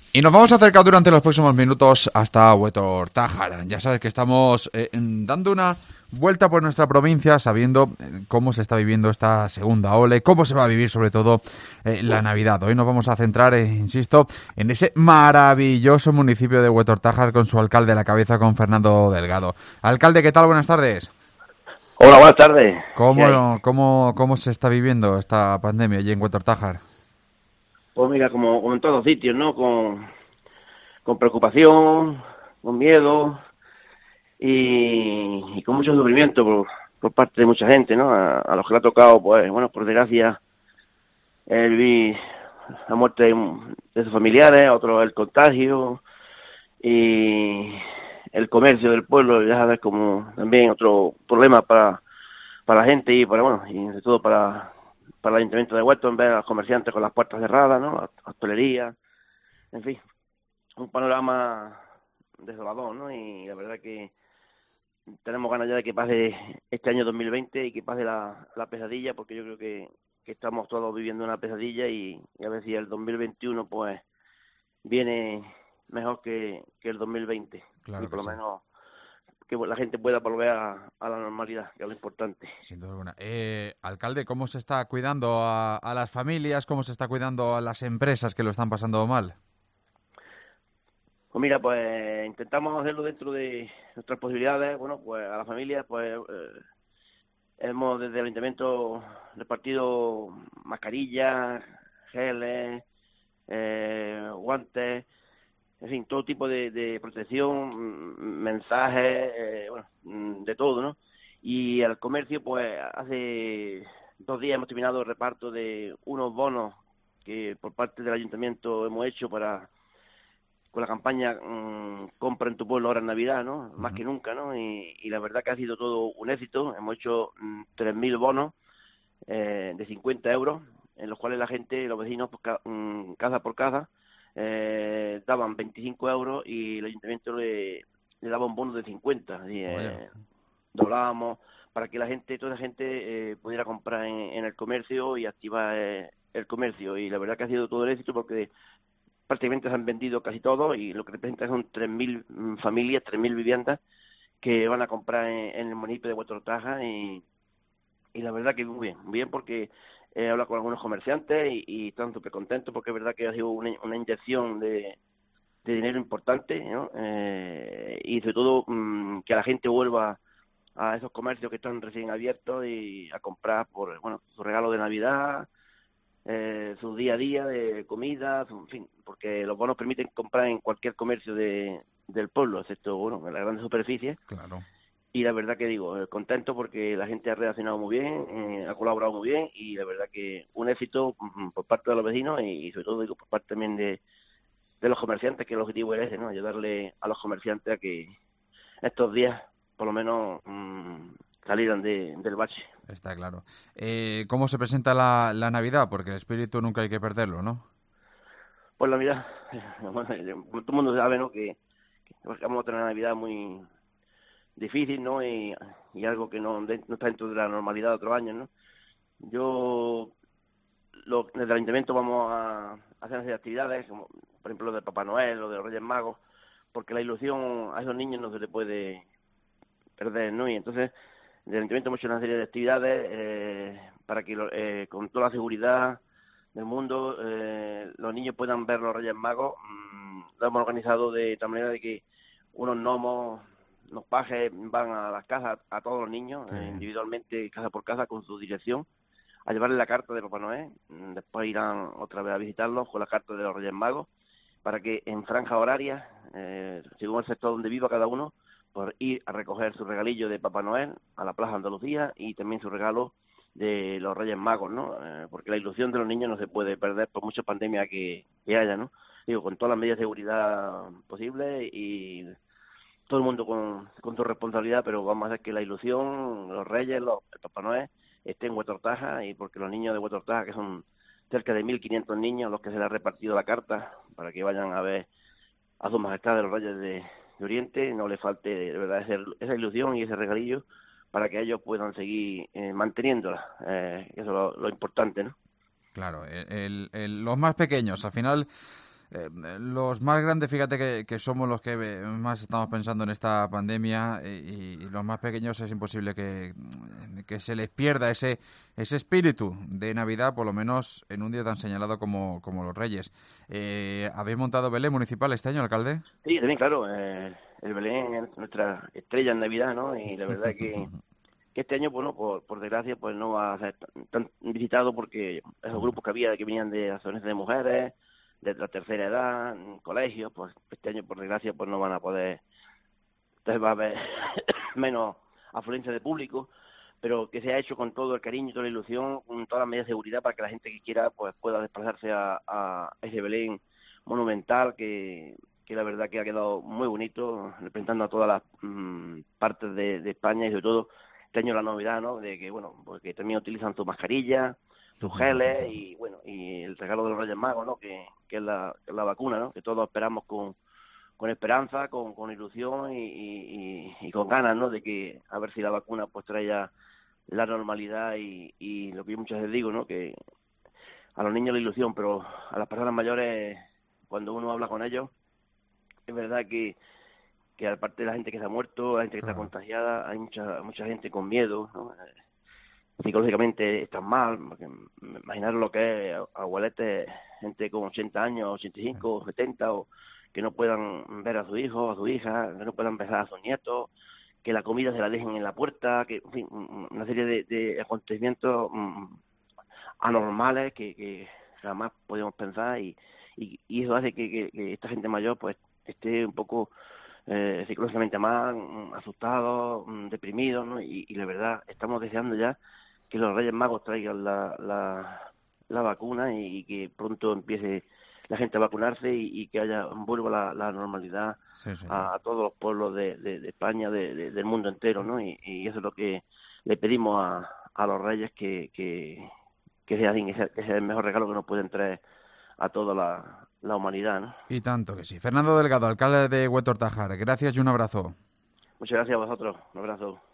Y nos vamos a acercar durante los próximos minutos hasta Huetor-Tájar. Ya sabes que estamos dando una vuelta por nuestra provincia, sabiendo cómo se está viviendo esta segunda ola y cómo se va a vivir sobre todo la Navidad. Hoy nos vamos a centrar, insisto, en ese maravilloso municipio de Huetor-Tájar con su alcalde a la cabeza, con Fernando Delgado. Alcalde, ¿qué tal? Buenas tardes. Hola, buenas tardes. ¿Qué hay? ¿Cómo se está viviendo esta pandemia allí en Huetor-Tájar? Pues mira, como en todos sitios, ¿no? Con preocupación, con miedo y con mucho sufrimiento por parte de mucha gente, ¿no? A los que le ha tocado, pues, bueno, por desgracia, vivir la muerte de sus familiares, a otros el contagio y el comercio del pueblo, ya sabes, como también otro problema para la gente y para, bueno, y sobre todo para el Ayuntamiento de Huerto, en ver a los comerciantes con las puertas cerradas, ¿no? La hostelería, en fin, un panorama desolador, ¿no? Y la verdad que tenemos ganas ya de que pase este año 2020 y que pase la pesadilla, porque yo creo que estamos todos viviendo una pesadilla y a ver si el 2021 pues viene mejor que el 2020 y Claro que por lo sí. menos que la gente pueda volver a la normalidad, que es lo importante. Sin duda alguna. Alcalde, ¿cómo se está cuidando a las familias? ¿Cómo se está cuidando a las empresas que lo están pasando mal? Pues mira, pues intentamos hacerlo dentro de nuestras posibilidades. Bueno, pues a la familia, pues hemos desde el ayuntamiento repartido mascarillas, geles, guantes, en fin, todo tipo de protección, mensajes, bueno, de todo, ¿no? Y al comercio, pues hace 2 días hemos terminado el reparto de unos bonos que por parte del ayuntamiento hemos hecho para con la campaña Compra en tu pueblo ahora en Navidad, ¿no? Más Ujú. que nunca, ¿no? Y la verdad que ha sido todo un éxito. Hemos hecho 3.000 bonos de 50 euros, en los cuales la gente, los vecinos, pues, casa por casa, daban 25 euros y el ayuntamiento le daba un bono de 50. Así, Vaya. doblábamos para que la gente, toda la gente pudiera comprar en el comercio y activar el comercio. Y la verdad que ha sido todo el éxito porque prácticamente se han vendido casi todo y lo que representa son 3.000 familias, 3.000 viviendas que van a comprar en el municipio de Huetortaja y la verdad que muy bien porque he hablado con algunos comerciantes y están súper contentos porque es verdad que ha sido una inyección de dinero importante, ¿no? Y sobre todo que la gente vuelva a esos comercios que están recién abiertos y a comprar por, bueno, su regalo de Navidad, su día a día de comida, en fin, porque los bonos permiten comprar en cualquier comercio del pueblo, excepto, bueno, en las grandes superficies. Claro. Y la verdad que digo, contento porque la gente ha reaccionado muy bien, ha colaborado muy bien y la verdad que un éxito por parte de los vecinos y sobre todo digo por parte también de los comerciantes, que el objetivo es ese, ¿no? Ayudarle a los comerciantes a que estos días por lo menos salieran del bache. Está claro. ¿Cómo se presenta la Navidad? Porque el espíritu nunca hay que perderlo, ¿no? Pues la Navidad, bueno, todo el mundo sabe, ¿no? Que vamos a tener una Navidad muy difícil, ¿no? Y algo que no está dentro de la normalidad de otros años, ¿no? Yo, desde el Ayuntamiento vamos a hacer una serie de actividades, como por ejemplo lo de Papá Noel o de los Reyes Magos, porque la ilusión a esos niños no se le puede perder, ¿no? Y entonces, desde el Ayuntamiento hemos hecho una serie de actividades para que con toda la seguridad del mundo los niños puedan ver los Reyes Magos. Lo hemos organizado de tal manera de que unos gnomos, unos pajes van a las casas a todos los niños, Qué bien. individualmente, casa por casa, con su dirección, a llevarle la carta de Papá Noel. Después irán otra vez a visitarlos con la carta de los Reyes Magos, para que en franja horaria, según el sector donde viva cada uno, por ir a recoger su regalillo de Papá Noel a la Plaza Andalucía y también su regalo de los Reyes Magos, ¿no? Porque la ilusión de los niños no se puede perder por mucha pandemia que haya, ¿no? Digo, con todas las medidas de seguridad posibles y todo el mundo con su responsabilidad, pero vamos a hacer que la ilusión, los Reyes, el Papá Noel, estén en Huetortaja y porque los niños de Huetortaja, que son cerca de 1.500 niños, los que se les ha repartido la carta para que vayan a ver a su majestad de los Reyes de Oriente, no le falte de verdad esa ilusión y ese regalillo para que ellos puedan seguir manteniéndola. Eso es lo importante, ¿no? Claro. Los más pequeños, al final, Los más grandes, fíjate que somos los que más estamos pensando en esta pandemia y los más pequeños es imposible que se les pierda ese espíritu de Navidad, por lo menos en un día tan señalado como los Reyes. ¿Habéis montado Belén municipal este año, alcalde? Sí, también, claro, el Belén es nuestra estrella en Navidad, ¿no? Y la verdad que este año, bueno, por desgracia, pues no va a ser tan visitado porque esos grupos que había que venían de asociaciones de mujeres, de la tercera edad, colegios, pues este año, por desgracia, pues no van a poder. Entonces va a haber menos afluencia de público, pero que se ha hecho con todo el cariño y toda la ilusión, con todas las medidas de seguridad para que la gente que quiera pues pueda desplazarse a ese Belén monumental que la verdad que ha quedado muy bonito, representando a todas las partes de España y sobre todo este año la novedad, ¿no? De que, bueno, pues que también utilizan sus mascarillas, sus geles y, bueno, y el regalo de los Reyes Magos, ¿no? Que es la vacuna, ¿no? Que todos esperamos con esperanza, con ilusión y con ganas, ¿no? De que a ver si la vacuna pues traiga la normalidad y lo que yo muchas veces digo, ¿no? Que a los niños la ilusión, pero a las personas mayores, cuando uno habla con ellos, es verdad que aparte de la gente que se ha muerto, la gente que está contagiada, hay mucha gente con miedo, ¿no? Psicológicamente están mal, porque imaginar lo que es abueletes, gente con 80 años, 85, 70, o que no puedan ver a su hijo, a su hija, que no puedan besar a sus nietos, que la comida se la dejen en la puerta, que, en fin, una serie de acontecimientos anormales que jamás podemos pensar y eso hace que esta gente mayor pues esté un poco psicológicamente mal, asustado, deprimido, ¿no? Y la verdad, estamos deseando ya que los Reyes Magos traigan la vacuna y que pronto empiece la gente a vacunarse y que vuelva la normalidad Sí, sí. a todos los pueblos de España, del mundo entero, ¿no? Y eso es lo que le pedimos a los Reyes que sea así, que sea el mejor regalo que nos pueden traer a toda la humanidad, ¿no? Y tanto que sí. Fernando Delgado, alcalde de Huetor Tájar, gracias y un abrazo. Muchas gracias a vosotros. Un abrazo.